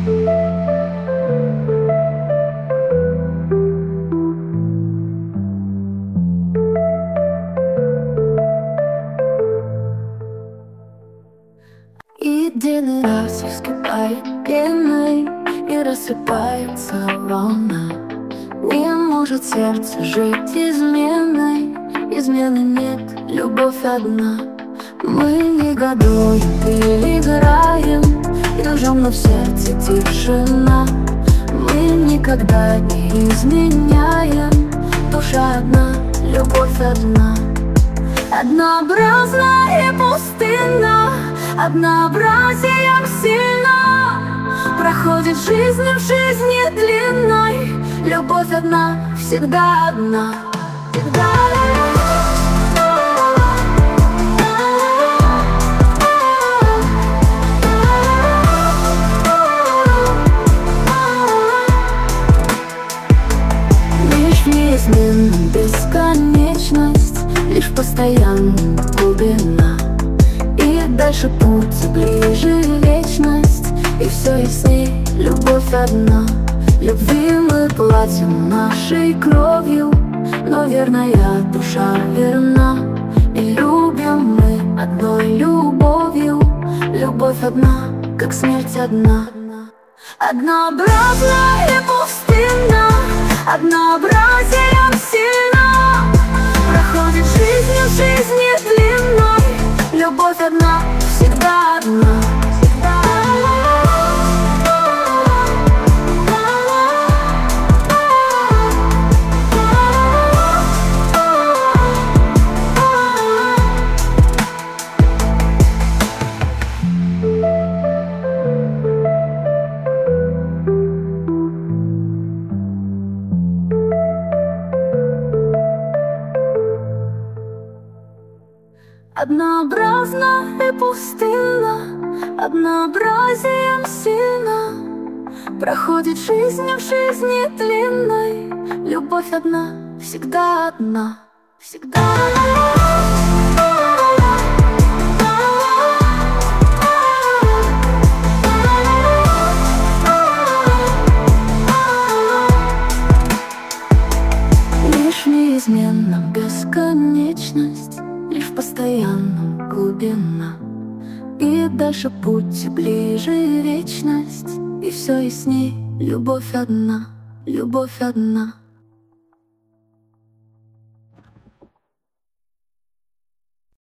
И день раз вскипает пеной, и рассыпается волна. Не может сердце жить изменой, измены нет, любовь одна. Мы негодуем, переиграем, дружим, но в сердце тишина. Мы никогда не изменяем, душа одна, любовь одна. Однообразна и пустынна, однообразием сильна. Проходит жизнь в жизни длинной, любовь одна, всегда одна, всегда. Лишь неизменна бесконечность, лишь постоянная глубина. И дальше путь, ближе вечность, и все ясней, любовь одна. Любви мы платим нашей кровью, но верная душа верна. И любим мы одной любовью, любовь одна, как смерть одна. Однообразна и пустынна, однообразием сильна. Проходит жизнь в жизни длинной, любовь одна, всегда одна, всегда. Однообразна и пустынна, однообразием сильна. Проходит жизнь в жизни длинной, любовь одна, всегда одна, всегда. Лишь неизменна бесконечность, лишь в постоянном глубина. И дальше путь, ближе вечность, и все ясней, любовь одна, любовь одна.